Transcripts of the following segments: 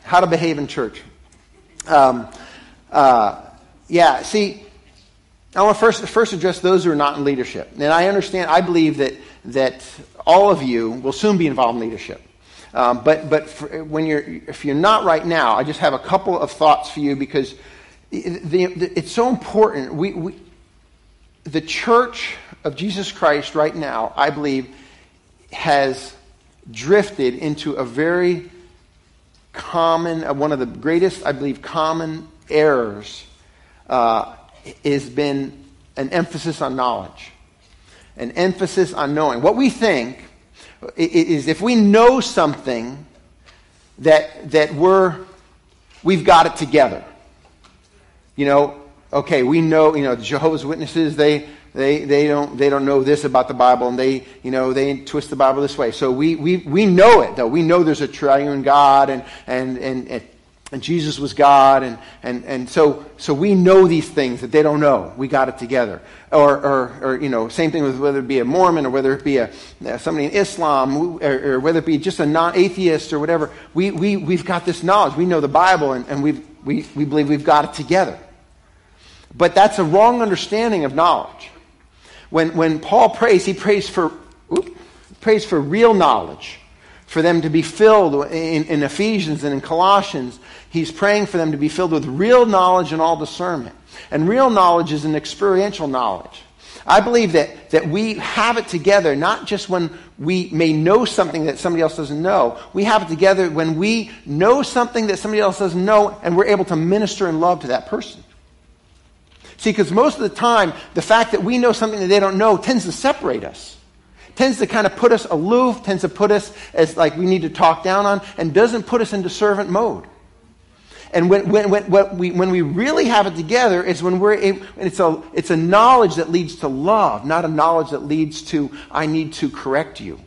how to behave in church. See, I want to first address those who are not in leadership. And I understand, I believe that all of you will soon be involved in leadership. If you're not right now, I just have a couple of thoughts for you, because it's so important. The Church of Jesus Christ right now, I believe, has drifted into a very common, one of the greatest, I believe, common errors has been an emphasis on knowledge, an emphasis on knowing. What we think is if we know something that we've got it together. Okay, we know, the Jehovah's Witnesses, they don't know this about the Bible, and they twist the Bible this way. So we know it, though. We know there's a triune God, and Jesus was God, and so we know these things that they don't know. We got it together. Or same thing with whether it be a Mormon, or whether it be somebody in Islam, or whether it be just a non-atheist or whatever. We've got this knowledge. We know the Bible, and we believe we've got it together. But that's a wrong understanding of knowledge. When Paul prays, he prays for real knowledge, for them to be filled in Ephesians and in Colossians. He's praying for them to be filled with real knowledge and all discernment. And real knowledge is an experiential knowledge. I believe that we have it together, not just when we may know something that somebody else doesn't know. We have it together when we know something that somebody else doesn't know, and we're able to minister in love to that person. See, because most of the time, the fact that we know something that they don't know tends to separate us. Tends to kind of put us aloof, tends to put us as like we need to talk down on, and doesn't put us into servant mode. And when we really have it together, is when it's a knowledge that leads to love, not a knowledge that leads to, I need to correct you.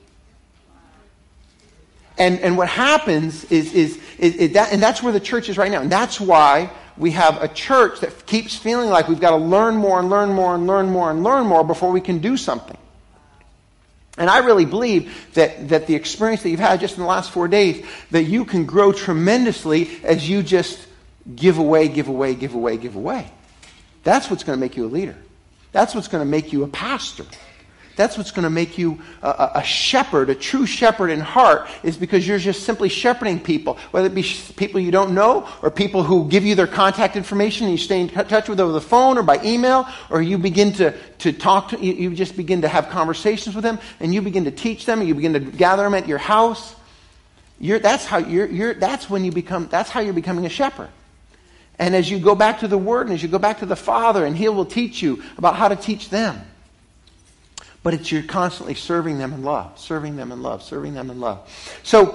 And what happens is that, and that's where the church is right now. And that's why we have a church that keeps feeling like we've got to learn more and learn more and learn more and learn more before we can do something. And I really believe that the experience that you've had just in the last 4 days, that you can grow tremendously as you just give away, give away, give away, give away. That's what's going to make you a leader. That's what's going to make you a pastor. That's what's going to make you a shepherd, a true shepherd in heart, is because you're just simply shepherding people, whether it be people you don't know, or people who give you their contact information and you stay in touch with over the phone or by email, or you begin to talk to, you just begin to have conversations with them, and you begin to teach them, and you begin to gather them at your house. That's how you're becoming a shepherd. And as you go back to the Word, and as you go back to the Father, and He will teach you about how to teach them. But you're constantly serving them in love, serving them in love, serving them in love. So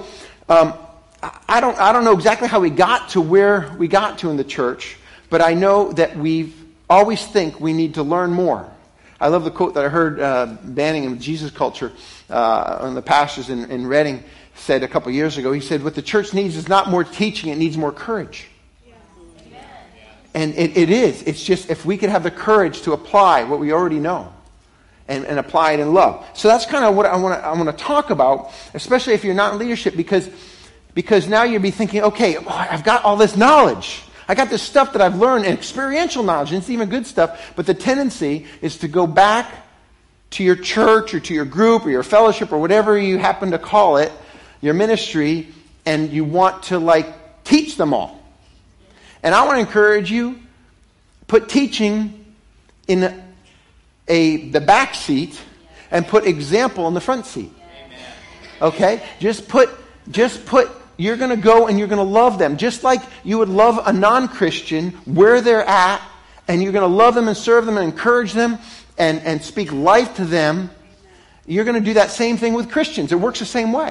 I don't know exactly how we got to where we got to in the church, but I know that we always think we need to learn more. I love the quote that I heard Banning in Jesus Culture, one of the pastors in Reading said a couple years ago. He said, what the church needs is not more teaching, it needs more courage. Yeah. And it is. It's just if we could have the courage to apply what we already know. And apply it in love. So that's kind of what I want to talk about, especially if you're not in leadership, because now you'll be thinking, okay, I've got all this knowledge. I got this stuff that I've learned, and experiential knowledge, and it's even good stuff, but the tendency is to go back to your church or to your group or your fellowship or whatever you happen to call it, your ministry, and you want to teach them all. And I want to encourage you, put teaching in the back seat and put example in the front seat. Okay? Just put you're going to go and you're going to love them just like you would love a non-Christian where they're at, and you're going to love them and serve them and encourage them and speak life to them. You're going to do that same thing with Christians. It works the same way.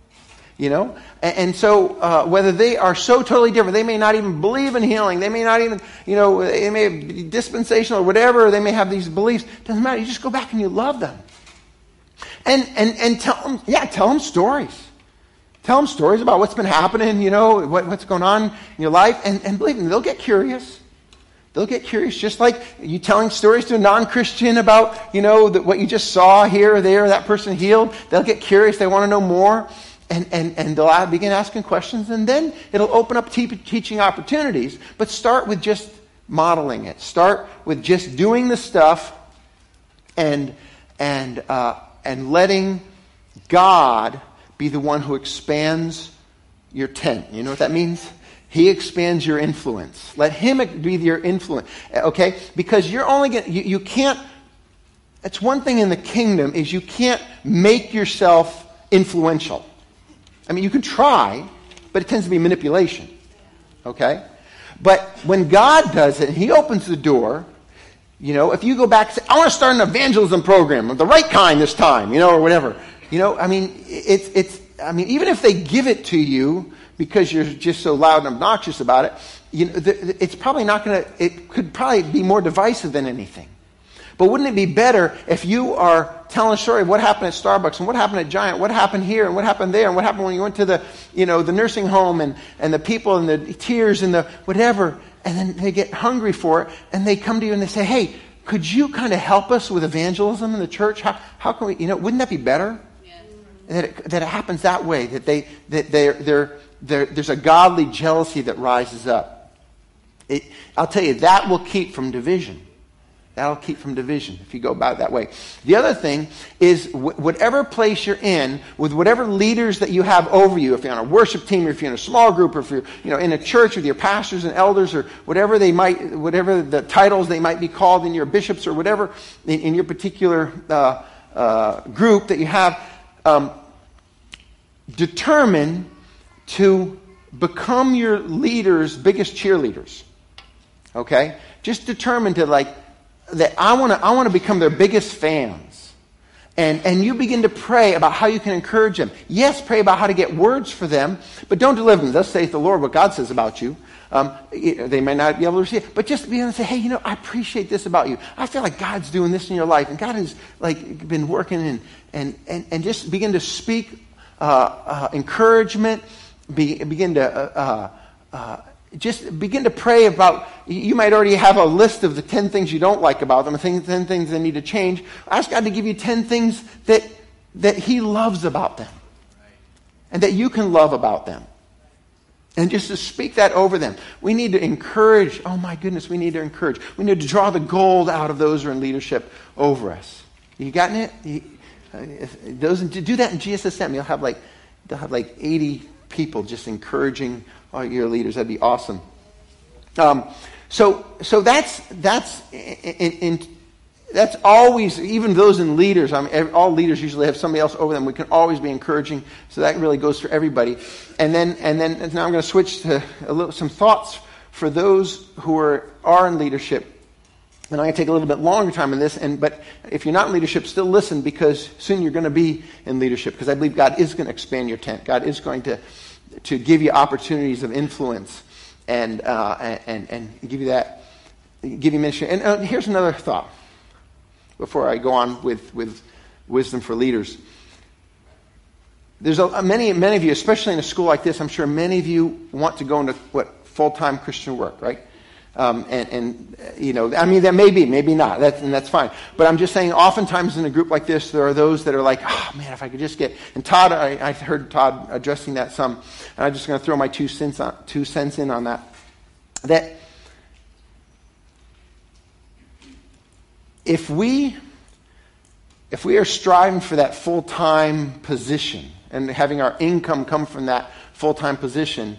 And so whether they are so totally different, they may not even believe in healing, they may not even, they may be dispensational or whatever, they may have these beliefs. Doesn't matter. You just go back and you love them. And tell them stories. Tell them stories about what's been happening, what's going on in your life, and believe me, they'll get curious. They'll get curious, just like you telling stories to a non-Christian about, what you just saw here or there, that person healed. They'll get curious. They want to know more. and they'll begin asking questions, and then it'll open up teaching opportunities. But start with just modeling it. Start with just doing the stuff and letting God be the one who expands your tent. You know what that means? He expands your influence. Let him be your influence. Okay? Because you're only going you can't. It's one thing in the kingdom is you can't make yourself influential. I mean, you can try, but it tends to be manipulation. Okay? But when God does it, and he opens the door, if you go back and say, I want to start an evangelism program of the right kind this time, or whatever. I mean, even if they give it to you because you're just so loud and obnoxious about it, it's probably not going to, it could probably be more divisive than anything. But wouldn't it be better if you are telling a story of what happened at Starbucks and what happened at Giant, what happened here and what happened there and what happened when you went to the nursing home and the people and the tears and the whatever, and then they get hungry for it and they come to you and they say, hey, could you kind of help us with evangelism in the church? How can we, wouldn't that be better? Yeah. That it happens that way, that there's a godly jealousy that rises up. I'll tell you, that will keep from division. That'll keep from division if you go about it that way. The other thing is whatever place you're in, with whatever leaders that you have over you, if you're on a worship team, or if you're in a small group, or if you're in a church with your pastors and elders, or whatever the titles they might be called in your bishops, or whatever in your particular group that you have, determine to become your leaders' biggest cheerleaders. Okay? Just determine to that I want to become their biggest fans. And you begin to pray about how you can encourage them. Yes, pray about how to get words for them, but don't deliver them. Thus saith the Lord, what God says about you. They may not be able to receive it, but just be able to say, hey, I appreciate this about you. I feel like God's doing this in your life, and God has been working and just begin to speak encouragement. Begin to just begin to pray about. You might already have a list of the 10 things you don't like about them, 10 things that need to change. Ask God to give you 10 things that He loves about them, and that you can love about them, and just to speak that over them. We need to encourage. Oh my goodness, we need to encourage. We need to draw the gold out of those who are in leadership over us. You gotten it? Those to do that in GSSM, they'll have like 80 people just encouraging your leaders. That'd be awesome. So that's always, even those in leaders. All leaders usually have somebody else over them. We can always be encouraging. So that really goes for everybody. And then now I'm going to switch to some thoughts for those who are in leadership. And I'm going to take a little bit longer time in this. But if you're not in leadership, still listen, because soon you're going to be in leadership. Because I believe God is going to expand your tent. God is going to give you opportunities of influence and give you ministry. And here's another thought before I go on with wisdom for leaders. There's many of you, especially in a school like this, I'm sure many of you want to go into full-time Christian work, right? That may be, maybe not, that's fine. But I'm just saying, oftentimes in a group like this, there are those that are like, oh man, if I could just get, and Todd, I heard Todd addressing that some, and I'm just going to throw my 2 cents in on that. That if we are striving for that full-time position, and having our income come from that full-time position,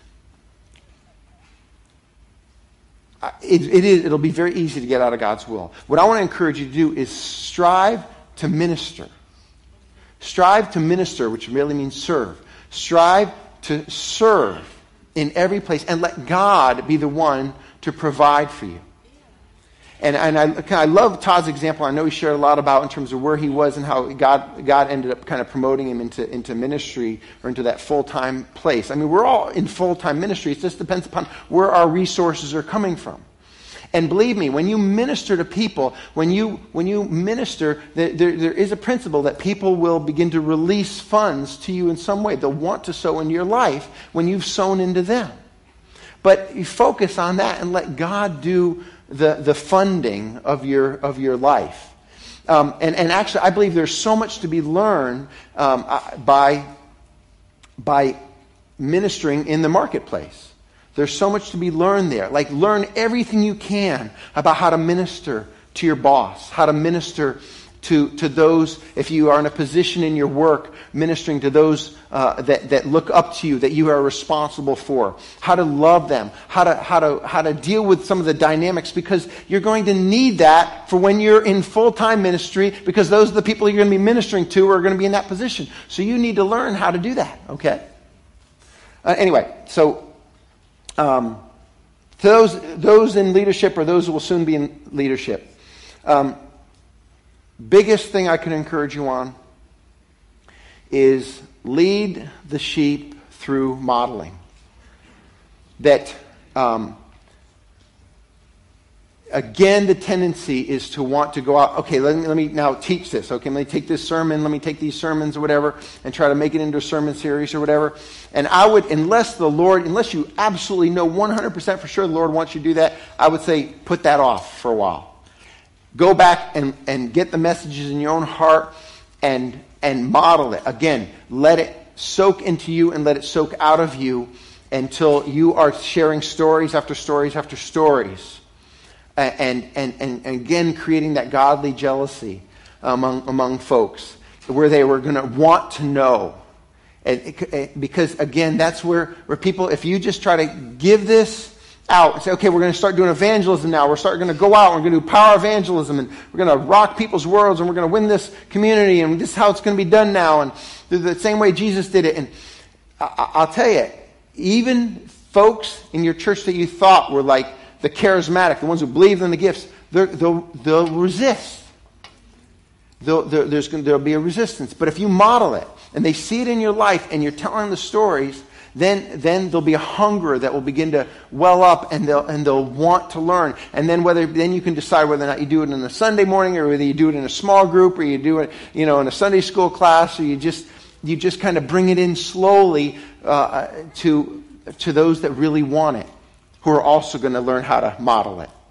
it'll be very easy to get out of God's will. What I want to encourage you to do is strive to minister. Strive to minister, which really means serve. Strive to serve in every place, and let God be the one to provide for you. And I love Todd's example. I know he shared a lot about in terms of where he was and how God ended up kind of promoting him into ministry, or into that full-time place. I mean, we're all in full-time ministry. It just depends upon where our resources are coming from. And believe me, when you minister to people, when you minister, there is a principle that people will begin to release funds to you in some way. They'll want to sow into your life when you've sown into them. But you focus on that and let God do the funding of your life. And actually, I believe there's so much to be learned by by ministering in the marketplace. There's so much to be learned there. Like, learn everything you can about how to minister to your boss, how to minister to those, if you are in a position in your work, ministering to those that look up to you, that you are responsible for, how to love them, how to deal with some of the dynamics, because you're going to need that for when you're in full-time ministry, because those are the people you're going to be ministering to who are going to be in that position. So you need to learn how to do that, okay? Anyway, so to those in leadership, or those who will soon be in leadership, biggest thing I can encourage you on is lead the sheep through modeling. That, again, the tendency is to want to go out, okay, let me now teach this. Okay, let me take this sermon, let me take these sermons or whatever, and try to make it into a sermon series or whatever. And I would, unless you absolutely know 100% for sure the Lord wants you to do that, I would say put that off for a while. Go back and get the messages in your own heart and model it. Again, let it soak into you and let it soak out of you until you are sharing stories after stories after stories. And again, creating that godly jealousy among folks where they were going to want to know. Because, again, that's where people, if you just try to give this out and say, okay, we're going to start doing evangelism now. We're going to go out. We're going to do power evangelism, and we're going to rock people's worlds, and we're going to win this community, and this is how it's going to be done now, and the same way Jesus did it. And I'll tell you, even folks in your church that you thought were like the charismatic, the ones who believed in the gifts, they'll resist. There'll be a resistance. But if you model it, and they see it in your life, and you're telling the stories, then there'll be a hunger that will begin to well up, and they'll want to learn. And then you can decide whether or not you do it in a Sunday morning, or whether you do it in a small group, or you do it, in a Sunday school class, or you just kind of bring it in slowly to those that really want it, who are also going to learn how to model it.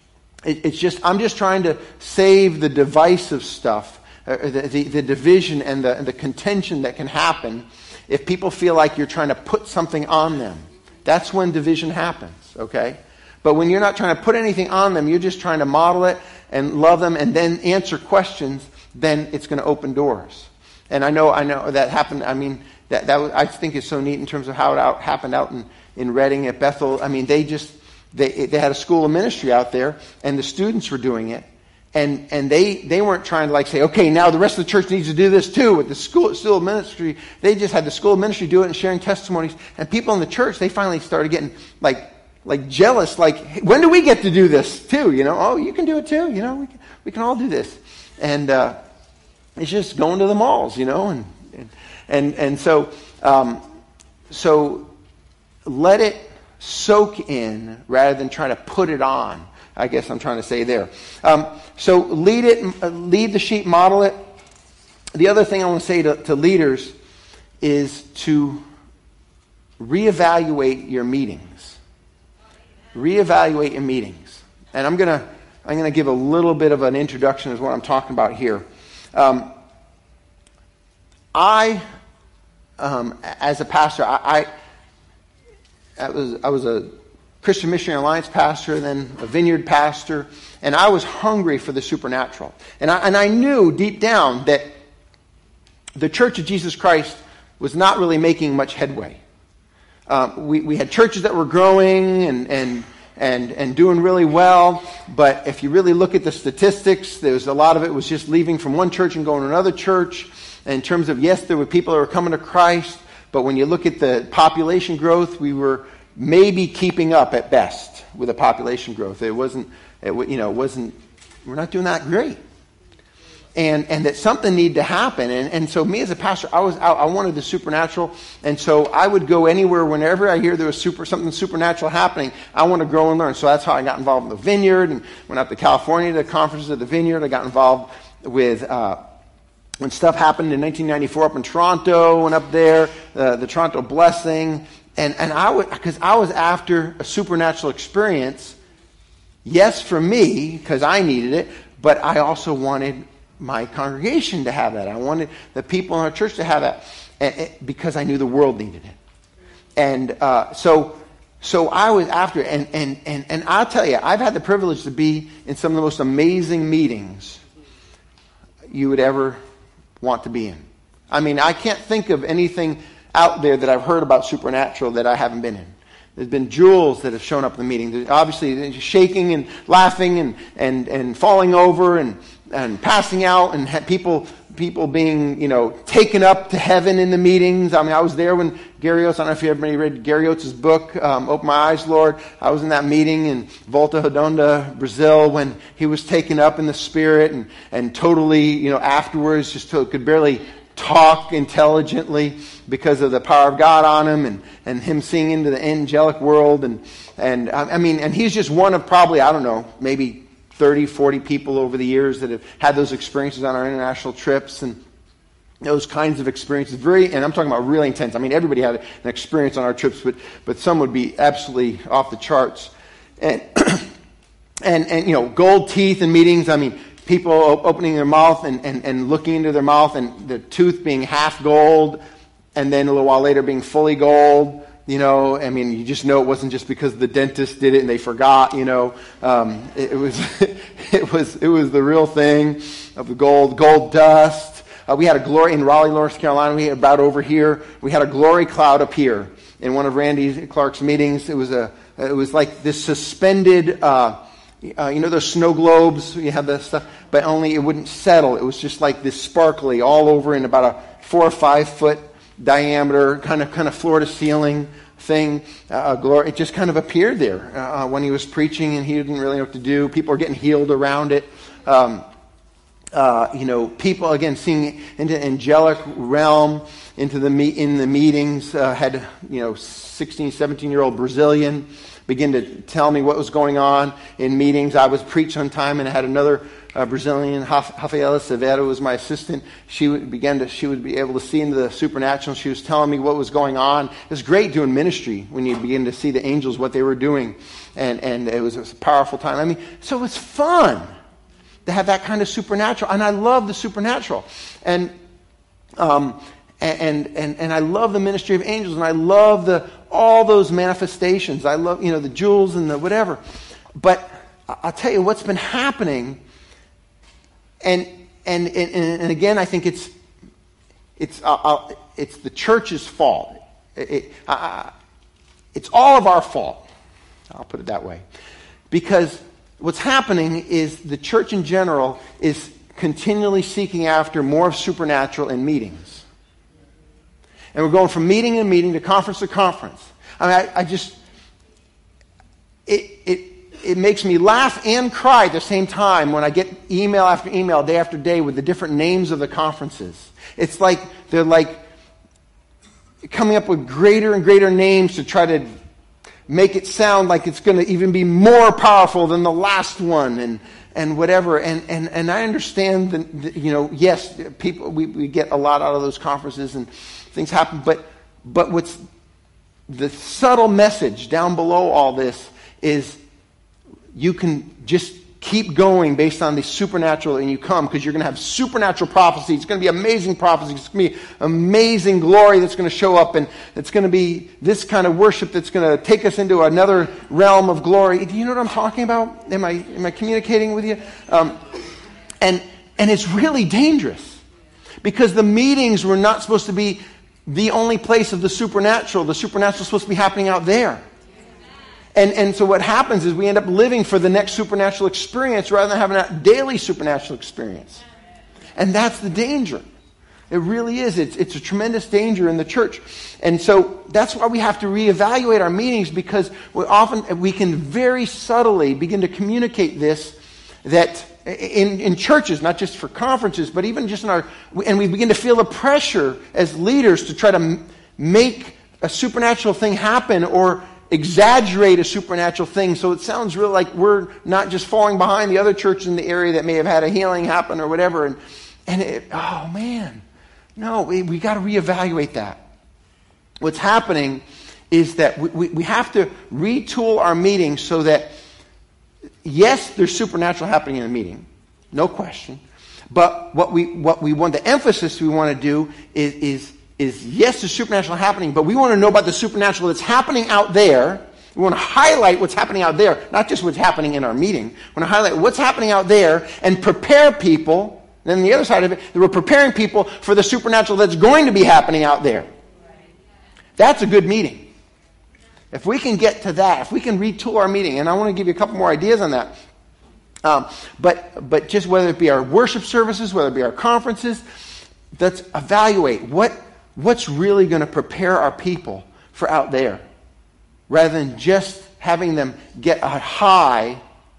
I'm just trying to save the divisive stuff, the division and the contention that can happen if people feel like you're trying to put something on them. That's when division happens, okay? But when you're not trying to put anything on them, you're just trying to model it and love them and then answer questions, then it's going to open doors. And I know that happened. I mean, that I think is so neat in terms of how it happened out in Reading at Bethel. I mean, they had a school of ministry out there, and the students were doing it. And they weren't trying to say, okay, now the rest of the church needs to do this too with the school of ministry. They just had the school of ministry do it and sharing testimonies. And people in the church, they finally started getting like jealous, like, when do we get to do this too? Oh, you can do it too. We can all do this. And it's just going to the malls, and so let it soak in rather than try to put it on. I guess I'm trying to say there. So lead the sheep, model it. The other thing I want to say to leaders is to reevaluate your meetings. Reevaluate your meetings. And I'm gonna give a little bit of an introduction as what I'm talking about here. As a pastor, I was a Christian Missionary Alliance pastor, then a Vineyard pastor, and I was hungry for the supernatural. And I knew deep down that the Church of Jesus Christ was not really making much headway. We had churches that were growing and doing really well, but if you really look at the statistics, there's a lot of it was just leaving from one church and going to another church. And in terms of, yes, there were people that were coming to Christ, but when you look at the population growth, we were maybe keeping up at best with the population growth. We're not doing that great. And that something needed to happen. And so me as a pastor, I wanted the supernatural. And so I would go anywhere, whenever I hear there was something supernatural happening, I want to grow and learn. So that's how I got involved in the Vineyard and went up to California to the conferences of the Vineyard. I got involved with, when stuff happened in 1994 up in Toronto, went up there, the Toronto Blessing. And because I was after a supernatural experience, yes, for me, because I needed it, but I also wanted my congregation to have that. I wanted the people in our church to have that. because I knew the world needed it. And so I was after it. And I'll tell you, I've had the privilege to be in some of the most amazing meetings you would ever want to be in. I mean, I can't think of anything out there that I've heard about supernatural that I haven't been in. There's been jewels that have shown up in the meeting. There's obviously shaking and laughing and falling over and passing out and people being, taken up to heaven in the meetings. I mean, I was there when Gary Oates, I don't know if everybody read Gary Oates' book, Open My Eyes, Lord. I was in that meeting in Volta Redonda, Brazil, when he was taken up in the Spirit and totally, afterwards just could barely talk intelligently because of the power of God on him and him seeing into the angelic world. And he's just one of probably, I don't know, maybe 30, 40 people over the years that have had those experiences on our international trips and those kinds of experiences. And I'm talking about really intense. I mean, everybody had an experience on our trips, but some would be absolutely off the charts. And gold teeth in meetings. I mean, people opening their mouth and looking into their mouth and the tooth being half gold and then a little while later being fully gold. You just know it wasn't just because the dentist did it and they forgot. It was the real thing of the gold dust. We had a glory in Raleigh, North Carolina. We had about over here. We had a glory cloud appear in one of Randy Clark's meetings. It was like this suspended. Those snow globes. You have that stuff, but only it wouldn't settle. It was just like this sparkly all over in about a 4 or 5 foot diameter, kind of floor to ceiling thing. Glory. It just kind of appeared there when he was preaching, and he didn't really know what to do. People are getting healed around it. People again seeing into angelic realm in the meetings. Had 16, 17-year-old Brazilian begin to tell me what was going on in meetings. I was preached one time, and I had another Brazilian, Rafaela Severo, was my assistant. She would be able to see into the supernatural. She was telling me what was going on. It was great doing ministry when you begin to see the angels, what they were doing, and it was a powerful time. I mean, so it was fun to have that kind of supernatural, and I love the supernatural, and I love the ministry of angels, and I love all those manifestations. I love the jewels and the whatever. But I'll tell you what's been happening, and again, I think it's the church's fault. It's all of our fault. I'll put it that way, because what's happening is the church in general is continually seeking after more supernatural in meetings. And we're going from meeting to meeting to conference. I mean, it makes me laugh and cry at the same time when I get email after email, day after day, with the different names of the conferences. It's like they're like coming up with greater and greater names to try to make it sound like it's going to even be more powerful than the last one and whatever. And I understand that, yes, people, we get a lot out of those conferences and things happen, but what's the subtle message down below all this is you can just keep going based on the supernatural, and you come because you're going to have supernatural prophecy. It's going to be amazing prophecy. It's going to be amazing glory that's going to show up, and it's going to be this kind of worship that's going to take us into another realm of glory. Do you know what I'm talking about? Am I communicating with you? And it's really dangerous, because the meetings were not supposed to be the only place of the supernatural. The supernatural is supposed to be happening out there. And so what happens is we end up living for the next supernatural experience rather than having that daily supernatural experience. And that's the danger. It really is. It's a tremendous danger in the church. And so that's why we have to reevaluate our meetings, because we can very subtly begin to communicate this, that in churches, not just for conferences, but even just and we begin to feel the pressure as leaders to try to make a supernatural thing happen or exaggerate a supernatural thing so it sounds real, like we're not just falling behind the other church in the area that may have had a healing happen or whatever. Oh man, no, we got to reevaluate that. What's happening is that we have to retool our meetings so that, yes, there's supernatural happening in a meeting, no question. But what we want, the emphasis we want to do is yes, the supernatural happening, but we want to know about the supernatural that's happening out there. We want to highlight what's happening out there, not just what's happening in our meeting. We want to highlight what's happening out there and prepare people. Then the other side of it, that we're preparing people for the supernatural that's going to be happening out there. That's a good meeting. If we can get to that, if we can retool our meeting, and I want to give you a couple more ideas on that. But just whether it be our worship services, whether it be our conferences, let's evaluate what's really going to prepare our people for out there, rather than just having them get a high.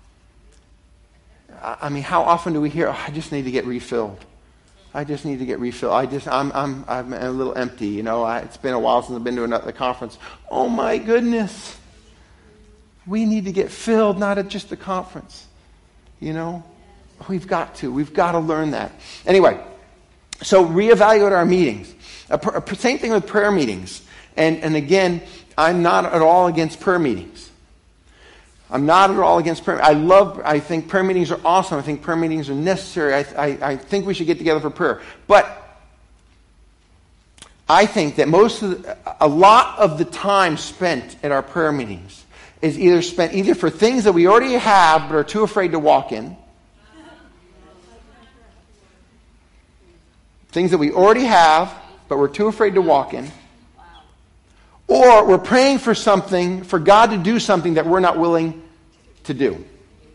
I mean, how often do we hear, I just need to get refilled. I just need to get refilled. I'm a little empty. You know, it's been a while since I've been to another conference. Oh my goodness. We need to get filled, not at just the conference. You know, we've got to learn that. Anyway, so reevaluate our meetings. Same thing with prayer meetings. And again, I'm not at all against prayer meetings. I'm not at all against prayer. I think prayer meetings are awesome. I think prayer meetings are necessary. I think we should get together for prayer. But I think that a lot of the time spent at our prayer meetings is either for things that we already have but are too afraid to walk in. Things that we already have but we're too afraid to walk in. Or we're praying for something, for God to do something that we're not willing to do.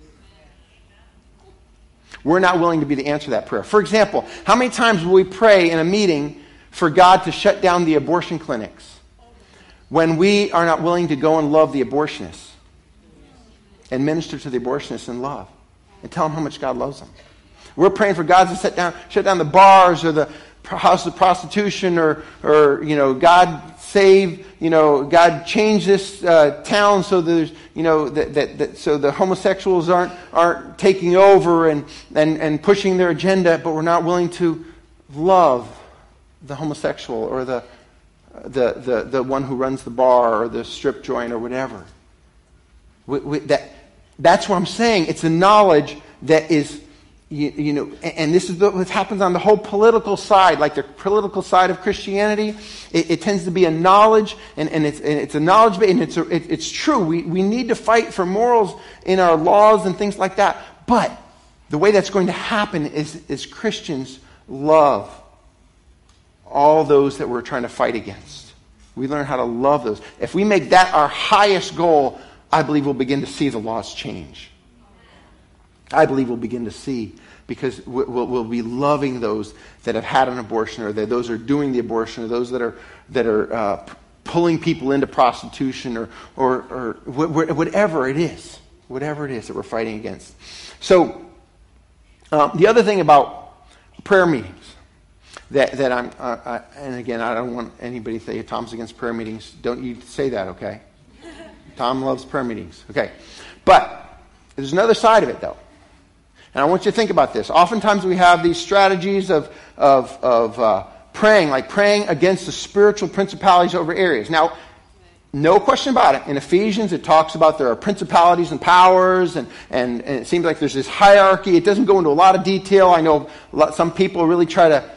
We're not willing to be the answer to that prayer. For example, how many times will we pray in a meeting for God to shut down the abortion clinics when we are not willing to go and love the abortionists and minister to the abortionists in love and tell them how much God loves them? We're praying for God to shut down the bars or the house of prostitution or God save, God change this town so there's, so the homosexuals aren't taking over and pushing their agenda, but we're not willing to love the homosexual or the one who runs the bar or the strip joint or whatever. That's what I'm saying. It's a knowledge that is, and this is what happens on the whole political side, like the political side of Christianity. It tends to be a knowledge, and it's a knowledge, and it's true. We need to fight for morals in our laws and things like that. But the way that's going to happen is Christians love all those that we're trying to fight against. We learn how to love those. If we make that our highest goal, I believe we'll begin to see the laws change. I believe we'll begin to see, because we'll be loving those that have had an abortion, or those that are doing the abortion, or those that are pulling people into prostitution, or whatever it is that we're fighting against. So the other thing about prayer meetings that I'm and again, I don't want anybody to say Tom's against prayer meetings. Don't you say that, okay? Tom loves prayer meetings, okay? But there's another side of it, though. And I want you to think about this. Oftentimes we have these strategies of praying, like praying against the spiritual principalities over areas. Now, no question about it. In Ephesians, it talks about there are principalities and powers, and it seems like there's this hierarchy. It doesn't go into a lot of detail. I know some people really try to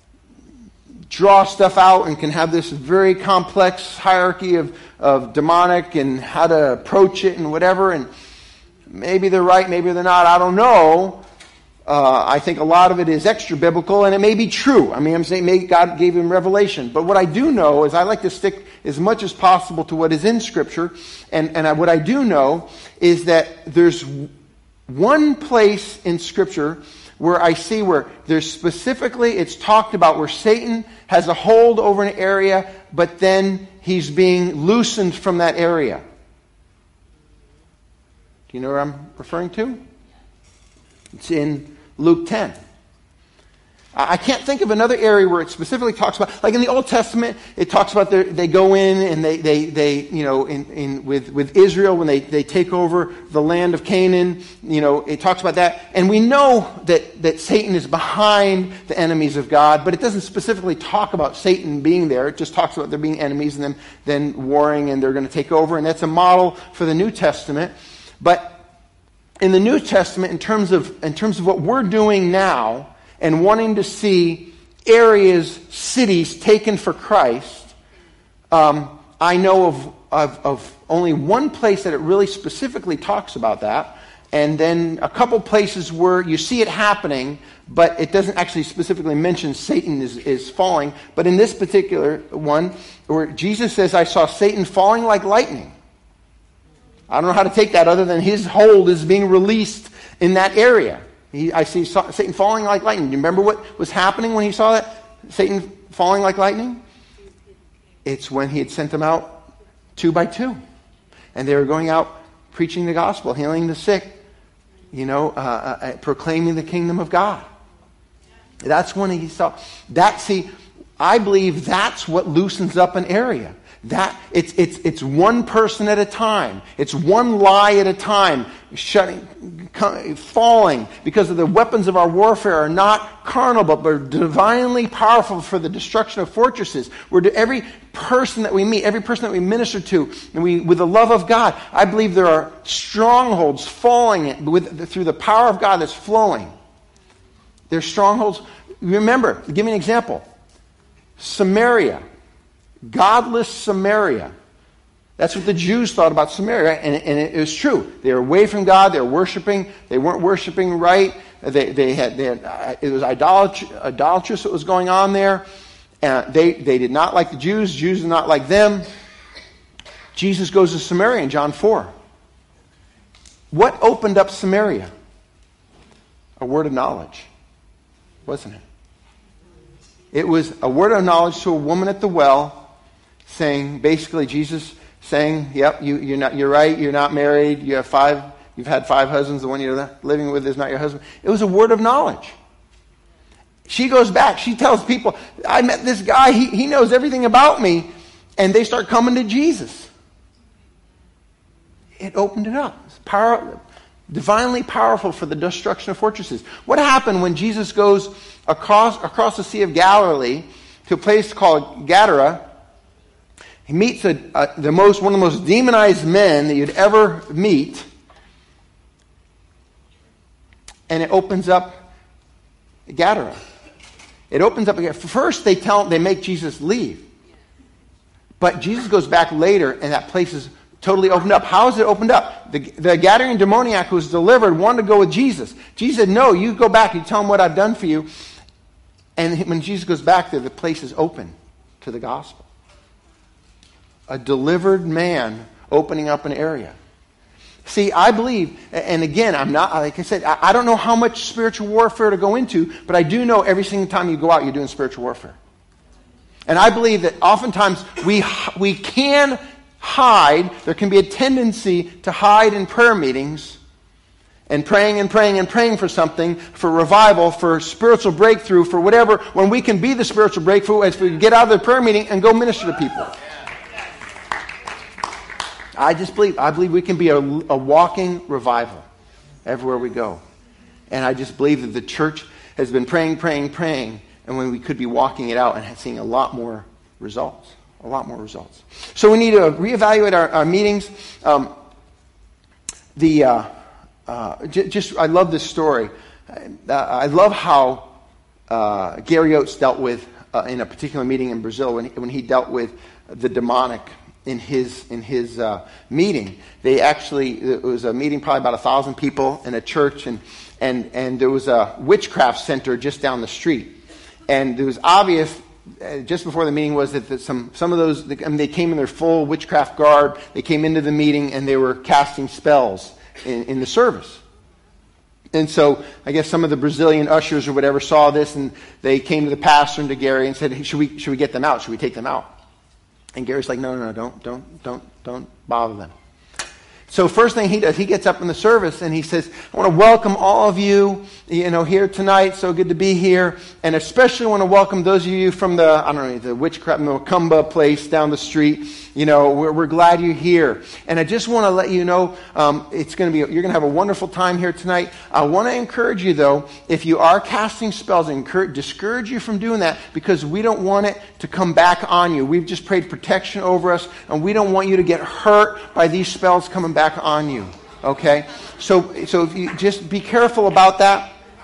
draw stuff out and can have this very complex hierarchy of demonic and how to approach it and whatever, and maybe they're right, maybe they're not, I don't know. I think a lot of it is extra biblical, and it may be true. I mean, I'm saying maybe God gave him revelation. But what I do know is I like to stick as much as possible to what is in Scripture. And what I do know is that there's one place in Scripture where I see where there's specifically, it's talked about where Satan has a hold over an area, but then he's being loosened from that area. Do you know what I'm referring to? It's in Luke 10. I can't think of another area where it specifically talks about, like in the Old Testament, it talks about they go in and they with Israel when they take over the land of Canaan, it talks about that. And we know that Satan is behind the enemies of God, but it doesn't specifically talk about Satan being there. It just talks about there being enemies and them then warring and they're going to take over. And that's a model for the New Testament. But in the New Testament, in terms of what we're doing now, and wanting to see areas, cities taken for Christ. I know of only one place that it really specifically talks about that, and then a couple places where you see it happening, but it doesn't actually specifically mention Satan is falling. But in this particular one, where Jesus says, I saw Satan falling like lightning. I don't know how to take that other than his hold is being released in that area. I see Satan falling like lightning. Do you remember what was happening when he saw that? Satan falling like lightning? It's when he had sent them out 2 by 2. And they were going out preaching the gospel, healing the sick, proclaiming the kingdom of God. That's when he saw that. See, I believe that's what loosens up an area. That it's one person at a time. It's one lie at a time, falling, because of the weapons of our warfare are not carnal, but they're divinely powerful for the destruction of fortresses. Every person that we meet, every person that we minister to, and with the love of God, I believe there are strongholds falling through the power of God that's flowing. There's strongholds. Remember, give me an example. Samaria. Godless Samaria. That's what the Jews thought about Samaria, and it was true. They were away from God. They were worshiping. They weren't worshiping right. It was idolatrous what was going on there. They did not like the Jews. Jews did not like them. Jesus goes to Samaria in John 4. What opened up Samaria? A word of knowledge, wasn't it? It was a word of knowledge to a woman at the well, saying, basically, Jesus saying, "Yep, you're right. You're not married. You've had 5 husbands. The one you're living with is not your husband." It was a word of knowledge. She goes back. She tells people, "I met this guy. He knows everything about me," and they start coming to Jesus. It opened it up. It's divinely powerful for the destruction of fortresses. What happened when Jesus goes across the Sea of Galilee to a place called Gadara? He meets one of the most demonized men that you'd ever meet, and it opens up Gadara. It opens up again. First, they make Jesus leave, but Jesus goes back later, and that place is totally opened up. How is it opened up? The Gadarene demoniac who was delivered wanted to go with Jesus. Jesus said, "No, you go back. You tell him what I've done for you." And when Jesus goes back there, the place is open to the gospel. A delivered man opening up an area. See, I believe, and again, I'm not, like I said, I don't know how much spiritual warfare to go into, but I do know every single time you go out, you're doing spiritual warfare. And I believe that oftentimes we can hide. There can be a tendency to hide in prayer meetings and praying and praying and praying for something, for revival, for spiritual breakthrough, for whatever, when we can be the spiritual breakthrough as we get out of the prayer meeting and go minister to people. I believe we can be a walking revival everywhere we go. And I just believe that the church has been praying, and when we could be walking it out and seeing a lot more results. A lot more results. So we need to reevaluate our meetings. I love this story. I love how Gary Oates dealt with in a particular meeting in Brazil when he dealt with the demonic in his meeting. It was a meeting probably about 1,000 people in a church, and there was a witchcraft center just down the street, and it was obvious. Just before the meeting was that some of those, they came in their full witchcraft garb. They came into the meeting and they were casting spells in the service. And so I guess some of the Brazilian ushers or whatever saw this, and they came to the pastor and to Gary and said, "Hey, should we get them out? Should we take them out?" And Gary's like, "No, don't bother them." So first thing he does, he gets up in the service and he says, "I want to welcome all of you, here tonight. So good to be here. And especially want to welcome those of you from the witchcraft Macumba place down the street. We're glad you're here. And I just want to let you know, you're going to have a wonderful time here tonight. I want to encourage you, though, if you are casting spells, discourage you from doing that, because we don't want it to come back on you. We've just prayed protection over us, and we don't want you to get hurt by these spells coming back on you." Okay? So if you just be careful about that.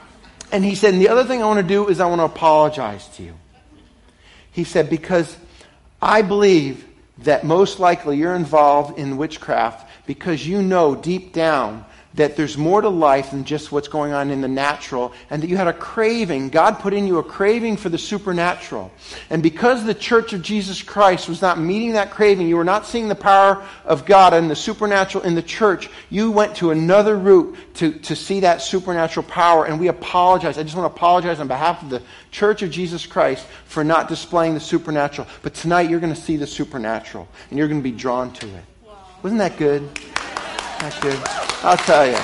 And he said, and the other thing I want to do is I want to apologize to you. He said, because I believe that most likely you're involved in witchcraft because you know deep down that there's more to life than just what's going on in the natural, and that you had a craving. God put in you a craving for the supernatural. And because the Church of Jesus Christ was not meeting that craving, you were not seeing the power of God and the supernatural in the church, you went to another route to see that supernatural power, and we apologize. I just want to apologize on behalf of the Church of Jesus Christ for not displaying the supernatural. But tonight you're going to see the supernatural, and you're going to be drawn to it. Wow. Wasn't that good? That's good. I'll tell you.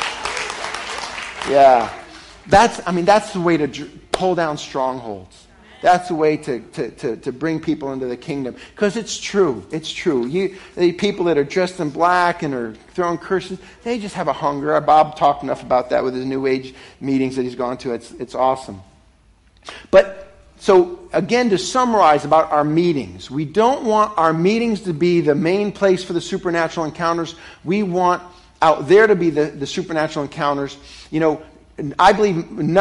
Yeah. That's the way to pull down strongholds. That's the way to bring people into the kingdom. Because it's true. It's true. The people that are dressed in black and are throwing curses, they just have a hunger. Bob talked enough about that with his New Age meetings that he's gone to. It's awesome. But, so again, to summarize about our meetings, we don't want our meetings to be the main place for the supernatural encounters. We want out there to be the supernatural encounters. You know, I believe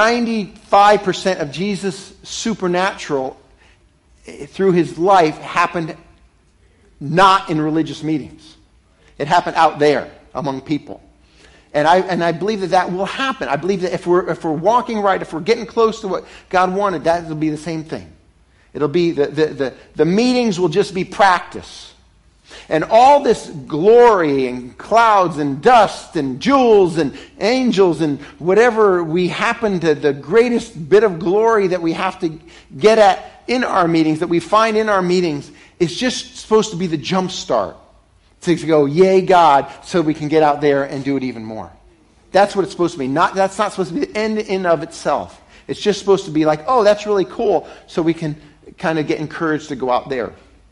95% of Jesus' supernatural through his life happened not in religious meetings. It happened out there among people. And I believe that will happen. I believe that if we're walking right, if we're getting close to what God wanted, that will be the same thing. It'll be the meetings will just be practice. And all this glory and clouds and dust and jewels and angels and whatever we happen to, the greatest bit of glory that we have to get at in our meetings, that we find in our meetings, is just supposed to be the jump start. To go, yay God, so we can get out there and do it even more. That's what it's supposed to be. That's not supposed to be the end in of itself. It's just supposed to be like, oh, that's really cool, so we can kind of get encouraged to go out there.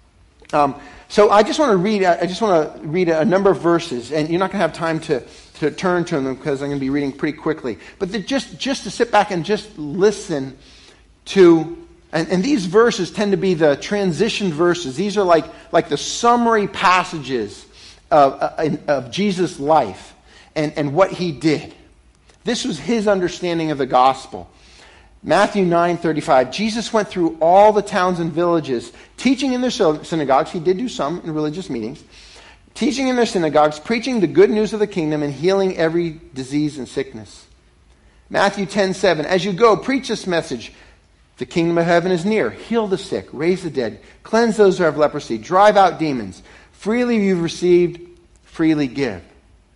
So I just want to read a number of verses, and you're not going to have time to turn to them because I'm going to be reading pretty quickly. But just to sit back and just listen to, and these verses tend to be the transition verses. These are like the summary passages of Jesus' life and what he did. This was his understanding of the gospel. Matthew 9:35, Jesus went through all the towns and villages, teaching in their synagogues. He did do some in religious meetings. Teaching in their synagogues, preaching the good news of the kingdom, and healing every disease and sickness. Matthew 10:7, as you go, preach this message. The kingdom of heaven is near. Heal the sick, raise the dead, cleanse those who have leprosy, drive out demons. Freely you've received, freely give.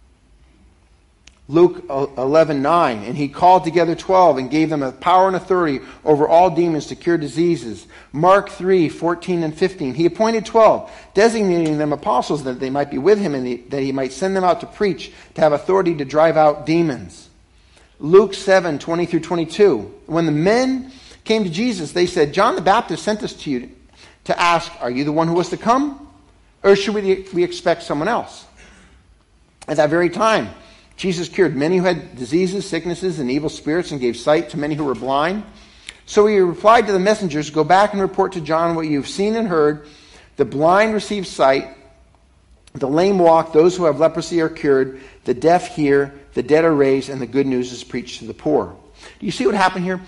Luke 11:9, and he called together 12 and gave them a power and authority over all demons to cure diseases. Mark 3:14 and 15, he appointed 12, designating them apostles that they might be with him and that he might send them out to preach, to have authority to drive out demons. Luke 7:20 through 22, when the men came to Jesus, they said, John the Baptist sent us to you to ask, are you the one who was to come? Or should we expect someone else? At that very time, Jesus cured many who had diseases, sicknesses, and evil spirits, and gave sight to many who were blind. So he replied to the messengers, go back and report to John what you've seen and heard. The blind receive sight, the lame walk, those who have leprosy are cured, the deaf hear, the dead are raised, and the good news is preached to the poor. Do you see what happened here?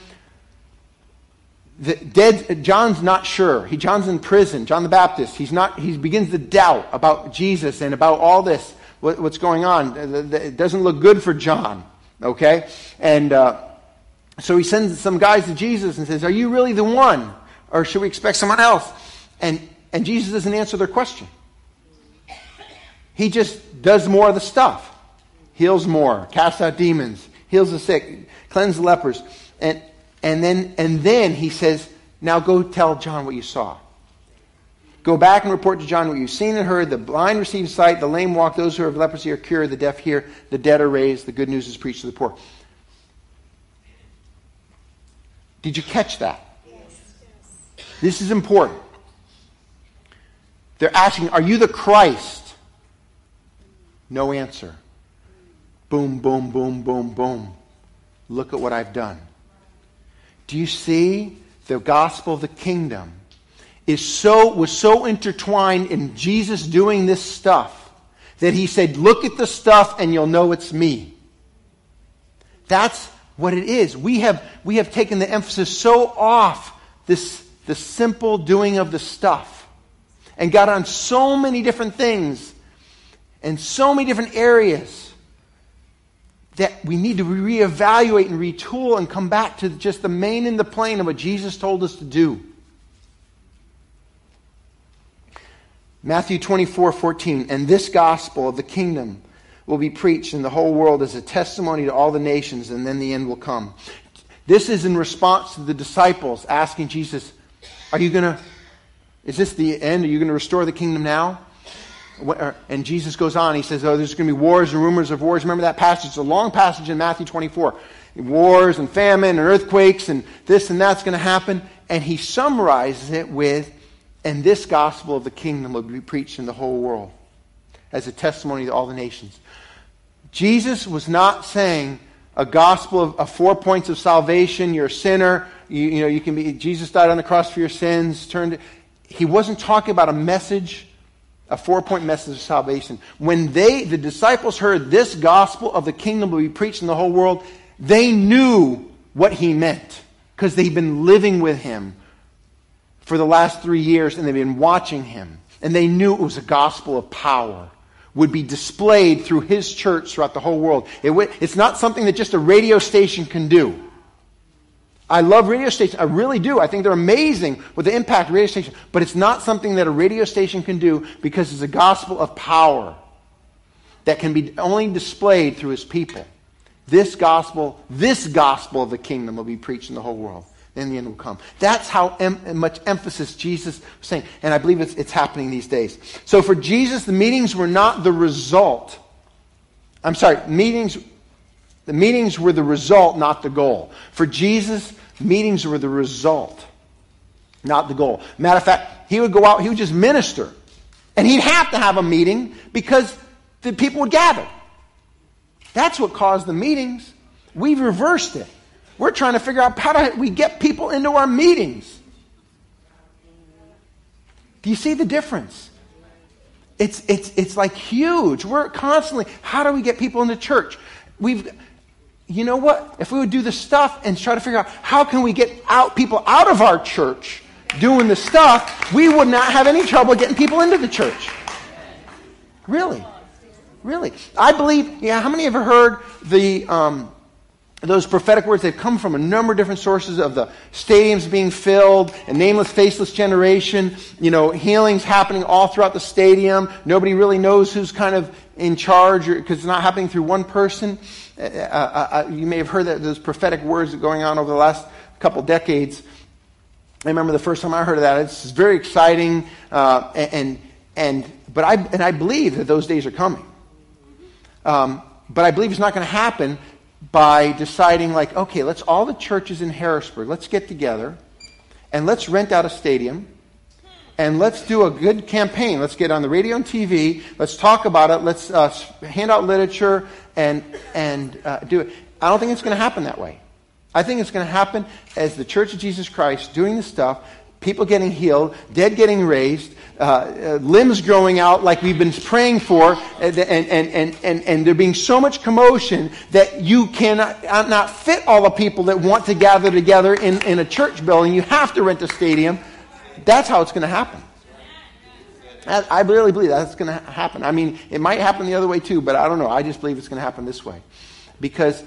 John's not sure. John's in prison. John the Baptist. He begins to doubt about Jesus and about all this. What's going on? It doesn't look good for John. Okay? And so he sends some guys to Jesus and says, are you really the one? Or should we expect someone else? And Jesus doesn't answer their question. He just does more of the stuff. Heals more, casts out demons, heals the sick, cleanses lepers. And then he says, now go tell John what you saw. Go back and report to John what you've seen and heard. The blind receive sight, the lame walk, those who have leprosy are cured, the deaf hear, the dead are raised, the good news is preached to the poor. Did you catch that? Yes. This is important. They're asking, are you the Christ? No answer. Boom, boom, boom, boom, boom. Look at what I've done. Do you see the gospel of the kingdom was so intertwined in Jesus doing this stuff that he said, look at the stuff and you'll know it's me. That's what it is. We have taken the emphasis so off the simple doing of the stuff and got on so many different things and so many different areas that we need to reevaluate and retool and come back to just the main and the plain of what Jesus told us to do. Matthew 24:14, and this gospel of the kingdom will be preached in the whole world as a testimony to all the nations, and then the end will come. This is in response to the disciples asking Jesus, is this the end? Are you going to restore the kingdom now? And Jesus goes on, he says, there's going to be wars and rumors of wars. Remember that passage? It's a long passage in Matthew 24. Wars and famine and earthquakes and this and that's going to happen. And he summarizes it with, and this gospel of the kingdom will be preached in the whole world as a testimony to all the nations. Jesus was not saying a gospel of 4 points of salvation. You're a sinner. You can be. Jesus died on the cross for your sins. He wasn't talking about a message, a 4-point message of salvation. When the disciples heard this gospel of the kingdom will be preached in the whole world, they knew what he meant because they'd been living with him for the last 3 years and they've been watching him. And they knew it was a gospel of power, would be displayed through his church throughout the whole world. It's not something that just a radio station can do. I love radio stations. I really do. I think they're amazing with the impact of radio stations. But it's not something that a radio station can do because it's a gospel of power that can be only displayed through his people. This gospel of the kingdom will be preached in the whole world. Then the end will come. That's how much emphasis Jesus was saying. And I believe it's happening these days. So for Jesus, the meetings were not the result. The meetings were the result, not the goal. For Jesus, meetings were the result, not the goal. Matter of fact, he would go out, he would just minister. And he'd have to have a meeting because the people would gather. That's what caused the meetings. We've reversed it. We're trying to figure out how do we get people into our meetings. Do you see the difference? It's like huge. We're constantly, how do we get people into church? You know what? If we would do the stuff and try to figure out how can we get people out of our church doing the stuff, we would not have any trouble getting people into the church. Really. Really. I believe, how many have ever heard those prophetic words? They've come from a number of different sources of the stadiums being filled, a nameless, faceless generation, healings happening all throughout the stadium. Nobody really knows who's kind of in charge because it's not happening through one person. You may have heard those prophetic words going on over the last couple decades. I remember the first time I heard of that. It's very exciting, but I believe that those days are coming. But I believe it's not going to happen by deciding okay, let's all the churches in Harrisburg, let's get together and let's rent out a stadium and let's do a good campaign. Let's get on the radio and TV. Let's talk about it. Let's hand out literature and do it. I don't think it's going to happen that way. I think it's going to happen as the Church of Jesus Christ doing the stuff, people getting healed, dead getting raised, limbs growing out like we've been praying for, and there being so much commotion that you cannot not fit all the people that want to gather together in a church building. You have to rent a stadium. That's how it's going to happen. I really believe that's going to happen. I mean, it might happen the other way too, but I don't know. I just believe it's going to happen this way. Because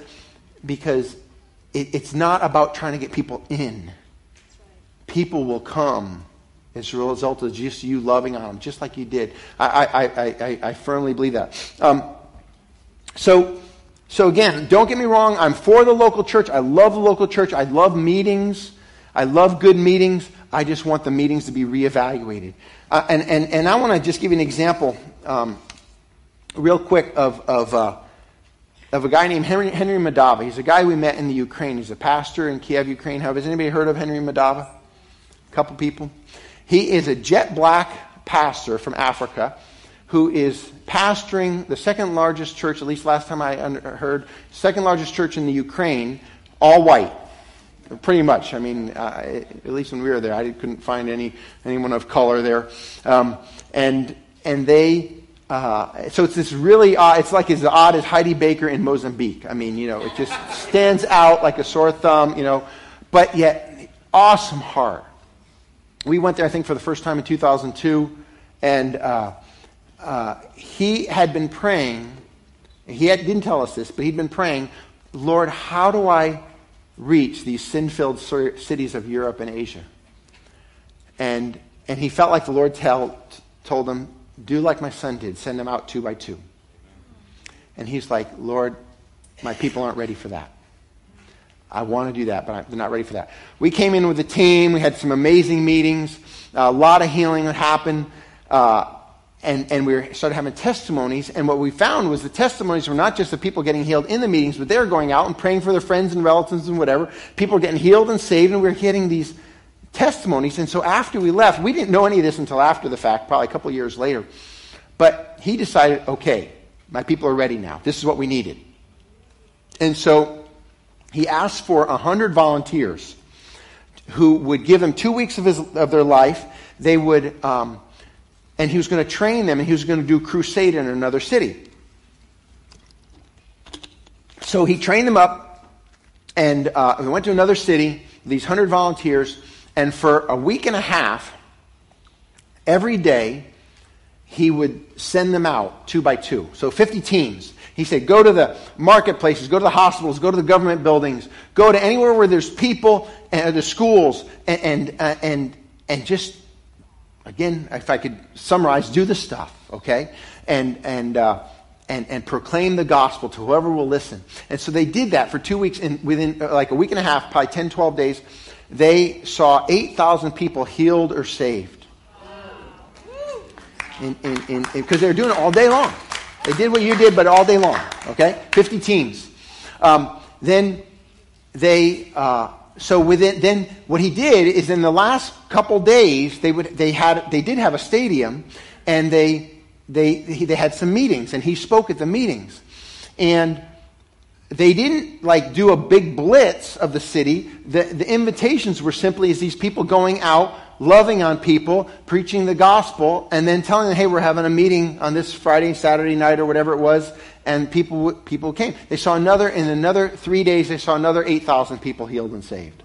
it's not about trying to get people in. People will come as a result of just you loving on them, just like you did. I firmly believe that. So again, don't get me wrong. I'm for the local church. I love the local church. I love meetings. I love good meetings. I just want the meetings to be reevaluated. And I want to just give you an example, real quick, of a guy named Henry Madava. He's a guy we met in the Ukraine. He's a pastor in Kiev, Ukraine. Has anybody heard of Henry Madava? A couple people. He is a jet black pastor from Africa who is pastoring the second largest church, at least last time I heard, second largest church in the Ukraine, all white. Pretty much. I mean, at least when we were there, I couldn't find anyone of color there. And they So it's this really odd, it's like as odd as Heidi Baker in Mozambique. I mean, it just stands out like a sore thumb, but yet awesome heart. We went there, I think, for the first time in 2002, and he had been praying. Didn't tell us this, but he'd been praying, Lord, how do I reach these sin-filled cities of Europe and Asia? And he felt like the Lord told him, do like my son did, send them out 2 by 2. And he's like, Lord, my people aren't ready for that. I want to do that, but they're not ready for that. We came in with a team. We had some amazing meetings. A lot of healing that happened. And we started having testimonies. And what we found was the testimonies were not just the people getting healed in the meetings, but they were going out and praying for their friends and relatives and whatever. People were getting healed and saved, and we were getting these testimonies. And so after we left, we didn't know any of this until after the fact, probably a couple of years later. But he decided, okay, my people are ready now. This is what we needed. And so he asked for 100 volunteers who would give him 2 weeks of their life. They would, and he was going to train them, and he was going to do a crusade in another city. So he trained them up, and we went to another city, these 100 volunteers, and for a week and a half, every day, he would send them out 2 by 2. So 50 teams. He said, go to the marketplaces, go to the hospitals, go to the government buildings, go to anywhere where there's people, and the schools, and just, again, if I could summarize, do the stuff, okay? And proclaim the gospel to whoever will listen. And so they did that for 2 weeks, and within like a week and a half, probably 10, 12 days, they saw 8,000 people healed or saved. Because they were doing it all day long. They did what you did, but all day long. Okay, 50 teams. Then what he did is in the last couple days they did have a stadium, and they had some meetings, and he spoke at the meetings, and they didn't like do a big blitz of the city. The invitations were simply as these people going out, loving on people, preaching the gospel, and then telling them, hey, we're having a meeting on this Friday, Saturday night, or whatever it was, and people came. They saw in another 3 days, they saw another 8,000 people healed and saved.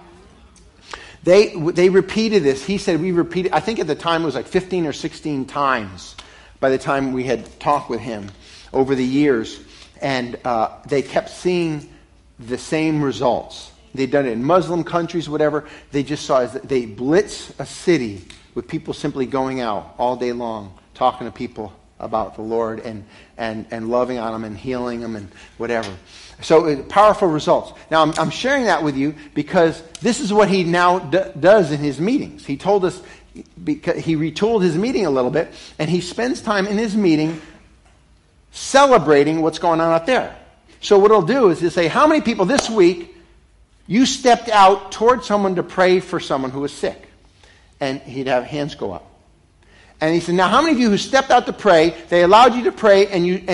They repeated this. He said we repeated, I think at the time it was like 15 or 16 times by the time we had talked with him over the years. And they kept seeing the same results. They'd done it in Muslim countries, whatever. They just saw they blitz a city with people simply going out all day long, talking to people about the Lord and loving on them and healing them and whatever. So powerful results. Now I'm sharing that with you because this is what he now does in his meetings. He told us, because he retooled his meeting a little bit, and he spends time in his meeting celebrating what's going on out there. So what he'll do is he'll say, how many people this week you stepped out towards someone to pray for someone who was sick? And he'd have hands go up. And he said, now how many of you who stepped out to pray, they allowed you to pray,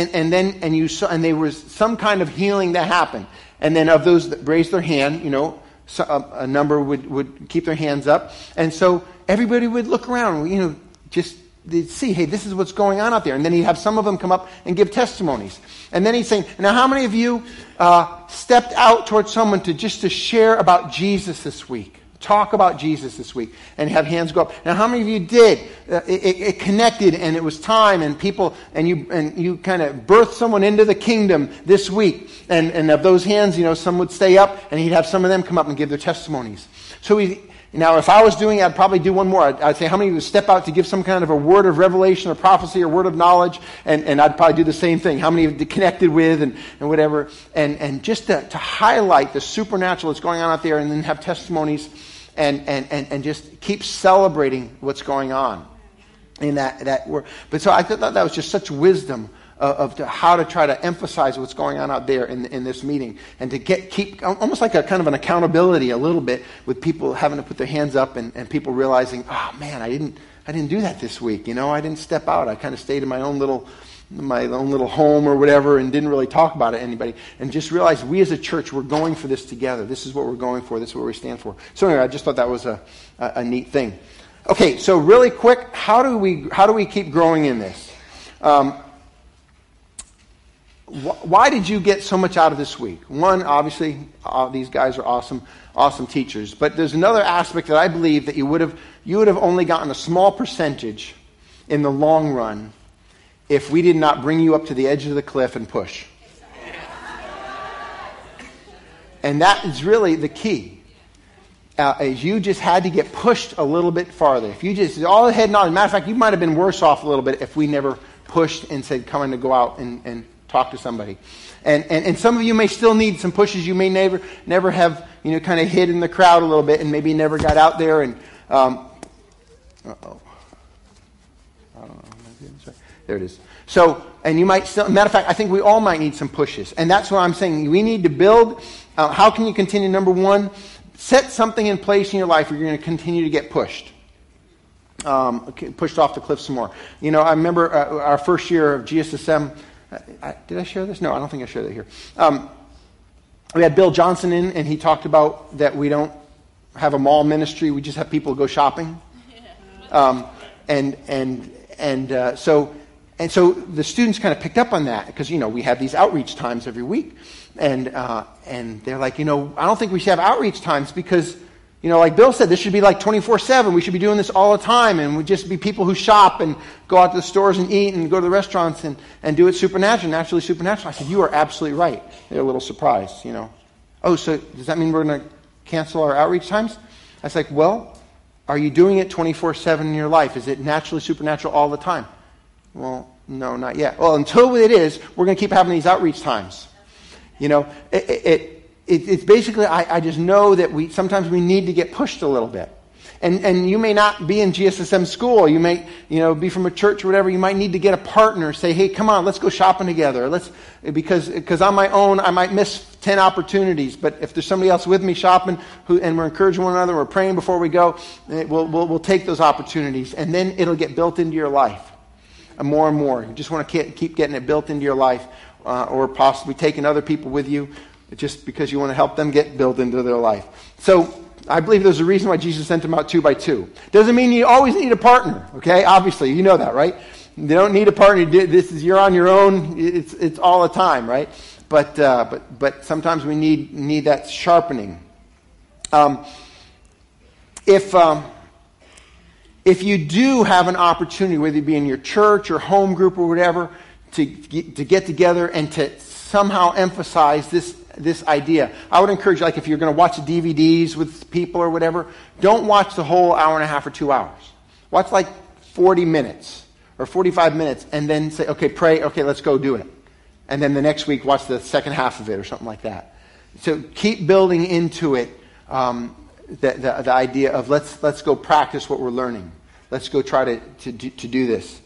and there was some kind of healing that happened. And then of those that raised their hand, a number would keep their hands up. And so everybody would look around, they'd see, hey, this is what's going on out there. And then he'd have some of them come up and give testimonies. And then he'd say, now how many of you stepped out towards someone to share about Jesus this week? Talk about Jesus this week. And have hands go up. Now how many of you did? It connected, and it was time, and people, and you kind of birthed someone into the kingdom this week. And of those hands, some would stay up, and he'd have some of them come up and give their testimonies. So now, if I was doing it, I'd probably do one more. I'd say, how many of you step out to give some kind of a word of revelation or prophecy or word of knowledge? And I'd probably do the same thing. How many of you connected with and whatever? And just to highlight the supernatural that's going on out there, and then have testimonies and just keep celebrating what's going on in that word. But so I thought that was just such wisdom of how to try to emphasize what's going on out there in this meeting, and to keep almost like a kind of an accountability a little bit, with people having to put their hands up, and people realizing, oh man, I didn't do that this week. I didn't step out. I kind of stayed in my own little home or whatever, and didn't really talk about it to anybody, and just realized we as a church, we're going for this together. This is what we're going for. This is what we stand for. So anyway, I just thought that was a neat thing. Okay, so really quick, how do we keep growing in this? Why did you get so much out of this week? One, obviously, these guys are awesome teachers. But there's another aspect that I believe that you would have only gotten a small percentage in the long run if we did not bring you up to the edge of the cliff and push. And that is really the key. Is you just had to get pushed a little bit farther. If you just all the head knowledge, matter of fact, you might have been worse off a little bit if we never pushed and said, "Come on, to go out and talk to somebody." And some of you may still need some pushes. You may never have kind of hid in the crowd a little bit and maybe never got out there and I don't know. There it is. So, and you might still, matter of fact, I think we all might need some pushes. And that's what I'm saying. We need to build. How can you continue? Number one, set something in place in your life where you're going to continue to get pushed. Pushed off the cliff some more. I remember our first year of GSSM. Did I share this? No, I don't think I shared it here. We had Bill Johnson in, and he talked about that we don't have a mall ministry. We just have people go shopping. So the students kind of picked up on that because we have these outreach times every week, and they're like, I don't think we should have outreach times because like Bill said, this should be like 24/7. We should be doing this all the time, and we just be people who shop and go out to the stores and eat and go to the restaurants and do it naturally supernatural. I said, you are absolutely right. They're a little surprised, Oh, so does that mean we're going to cancel our outreach times? I was like, well, are you doing it 24/7 in your life? Is it naturally supernatural all the time? Well, no, not yet. Well, until it is, we're going to keep having these outreach times. It's basically, I just know that sometimes we need to get pushed a little bit. And you may not be in GSSM school. You may, be from a church or whatever. You might need to get a partner. Say, hey, come on, let's go shopping together. Because on my own, I might miss 10 opportunities. But if there's somebody else with me shopping and we're encouraging one another, we're praying before we go, we'll take those opportunities. And then it'll get built into your life more and more. You just want to keep getting it built into your life or possibly taking other people with you just because you want to help them get built into their life. So I believe there's a reason why Jesus sent them out 2 by 2. Doesn't mean you always need a partner, okay? Obviously, you know that, right? You don't need a partner. You're on your own. It's all the time, right? But sometimes we need that sharpening. If you do have an opportunity, whether it be in your church or home group or whatever, to get together and to somehow emphasize this idea, I would encourage you, like if you're going to watch DVDs with people or whatever, don't watch the whole hour and a half or 2 hours. Watch like 40 minutes or 45 minutes and then say, okay, pray, okay, let's go do it. And then the next week, watch the second half of it or something like that. So keep building into it the idea of let's go practice what we're learning. Let's go try to do this.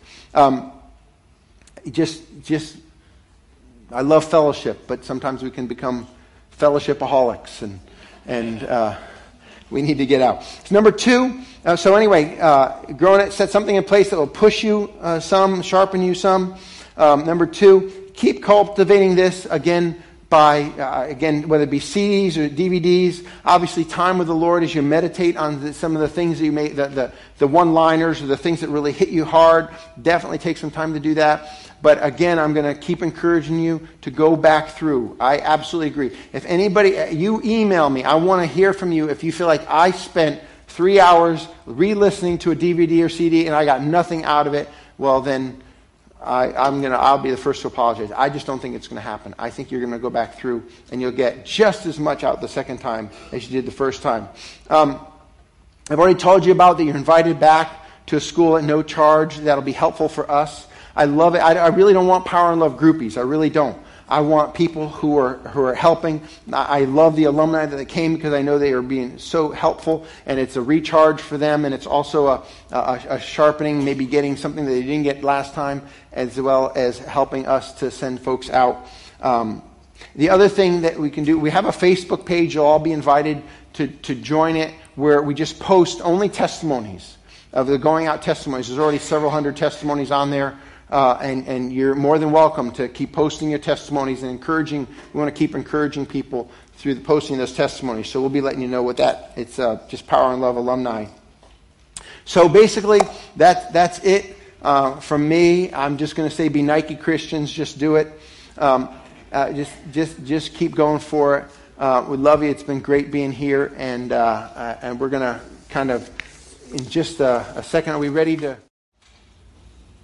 I love fellowship, but sometimes we can become fellowshipaholics, and we need to get out. So number 2. Growing it, set something in place that will push you some, sharpen you some. Number 2, keep cultivating this again. Whether it be CDs or DVDs, obviously time with the Lord as you meditate on some of the things that you may, the one-liners or the things that really hit you hard, definitely take some time to do that. But again, I'm going to keep encouraging you to go back through. I absolutely agree. If anybody, you email me, I want to hear from you if you feel like I spent 3 hours re-listening to a DVD or CD and I got nothing out of it, well then, I'll be the first to apologize. I just don't think it's going to happen. I think you're going to go back through and you'll get just as much out the second time as you did the first time. I've already told you about that you're invited back to a school at no charge. That'll be helpful for us. I love it. I really don't want Power and Love groupies. I really don't. I want people who are helping. I love the alumni that came because I know they are being so helpful, and it's a recharge for them, and it's also a sharpening, maybe getting something that they didn't get last time, as well as helping us to send folks out. The other thing that we can do, we have a Facebook page. You'll all be invited to join it, where we just post only testimonies of the going out testimonies. There's already several hundred testimonies on there. And you're more than welcome to keep posting your testimonies and encouraging. We want to keep encouraging people through the posting of those testimonies. So we'll be letting you know what it's just Power and Love alumni. So basically, that's it. From me, I'm just going to say, be Nike Christians. Just do it. Just keep going for it. We love you. It's been great being here, and we're going to kind of, in just a second, are we ready to...